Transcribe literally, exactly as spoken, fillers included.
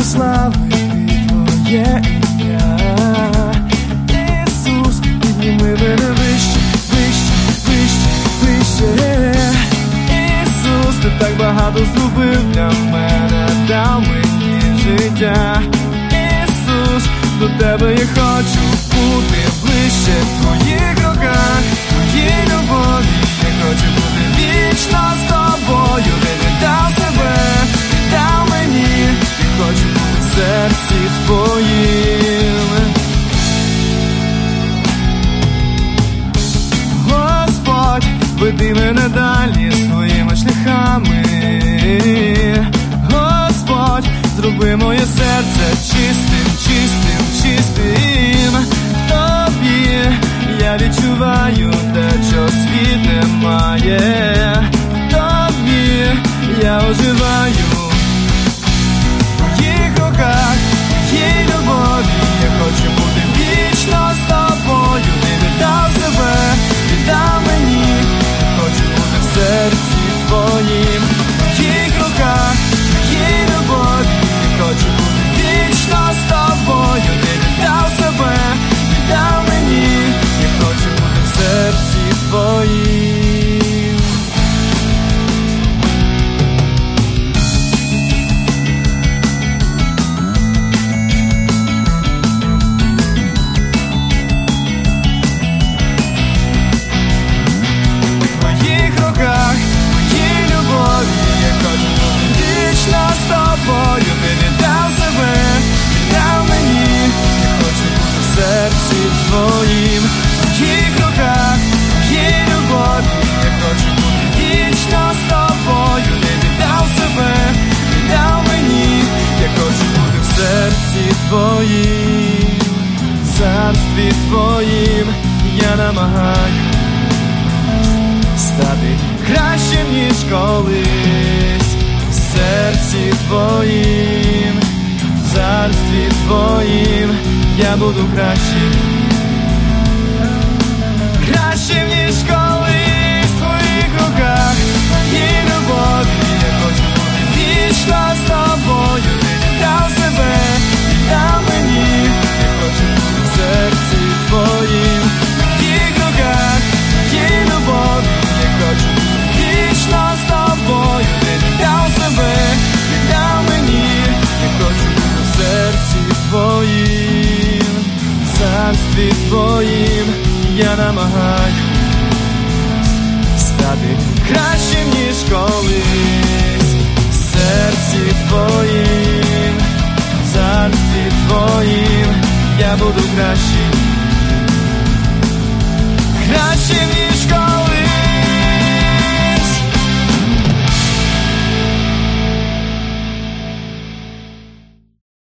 прославити Твоє ім'я. Ісус, підніми мене вище, вище, вище, вище. Ісус, Ти так багато зробив для мене, дав мені життя. Ісус, до Тебе я хочу бути ближче в Твоїх руках, в Твоїй любові. Я хочу бути вічно з Тобою, Ти віддав себе, віддав мені. Я хочу бути в серці Твоїм. Господь, веди мене далі своїми шляхами. Господь, зроби моє серце чистим, чистим, чистим. В Тобі я відчуваю те, що світ не має. В Тобі я оживаю. В Твоїх руках, в Твоїй любові. Я хочу бути вічно з Тобою. Ти віддав себе, віддав мені. Я хочу бути в серці Твоїм. В Твоїх руках, в Твоїй любові. Я хочу бути вічно з Тобою. Ти віддав себе, віддав мені. Я хочу бути в серці Твоїм. В Твоїх руках, в Твоїй любові. Я хочу бути вічно з Тобою. Ти віддав себе, віддав мені. Я хочу бути в серці Твоїм. В Твоїх руках, в Твоїй любові. Я хочу бути вічно з Тобою. Ти віддав себе, віддав мені. Я хочу бути в серці Твоїм. В царстві Твоїм я намагаюсь стати кращим, ніж колись. В серці Твоїм, в царстві Твоїм я буду кращим, кращим, ніж колись. В Твоїх руках, в Твоїй любові. Я хочу бути вічно з Тобою. Ти віддав себе, віддав мені. Я хочу бути в серці Твоїм. В Твоїх руках, в Твоїй любові. Я хочу бути вічно з Тобою. Ти віддав себе, віддав мені. Я хочу бути в серці Твоїм. В царстві Твоїм я намагаюсь стати кращим, ніж колись. В серці Твоїм.